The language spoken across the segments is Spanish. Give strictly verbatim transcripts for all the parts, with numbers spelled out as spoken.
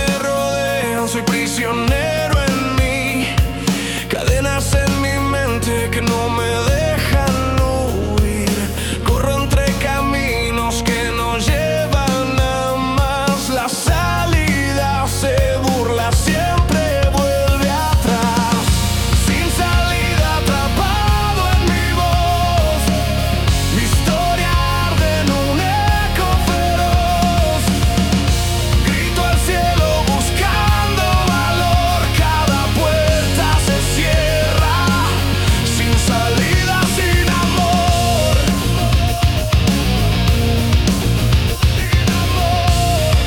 me rodean, soy prisionero en mí. Cadenas en mi mente que no me dejan huir. Corro entre caminos que no llevan a más. La salida se burla, siempre vuelve atrás. Sin salida, atrapado en mi voz. Mi historia arde en un eco feroz. Grito al cielo buscando valor. Cada puerta se cierra. Sin salida, sin amor. Sin amor.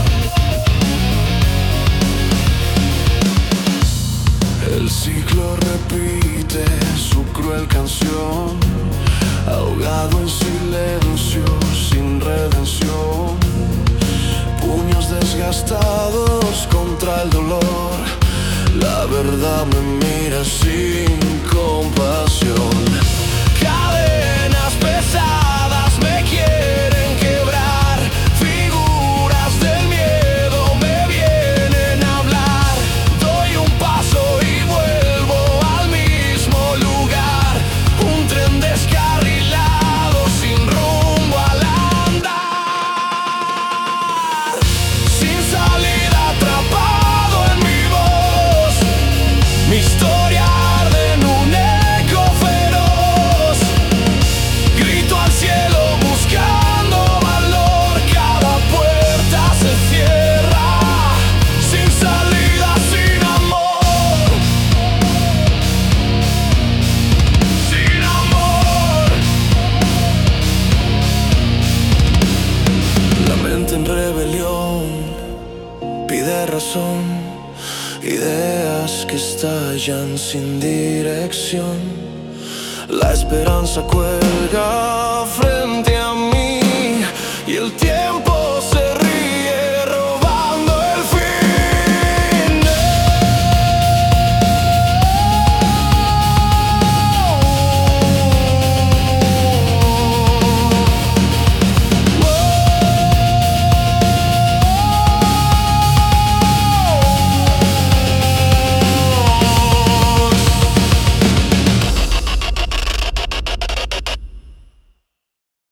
El ciclo repite su cruel canción, ahogado en silencio, sin redención. Puños desgastados contra el dolor. La verdad me mira sin compasión. Cadenas pesadas me quieren quebrar. Figuras del miedo me vienen a hablar. Doy un paso y vuelvo al mismo lugar. Un tren descarrilado sin rumbo al andar. Sin salida, atrapado en mi voz. Mi historia arde en un eco feroz. Grito al cielo buscando valor. Cada puerta se cierra. Sin salida, sin amor. Sin amor. La mente en rebelión pide razón. Ideas que estallan sin dirección. La esperanza cuelga frente a mí y el tiempo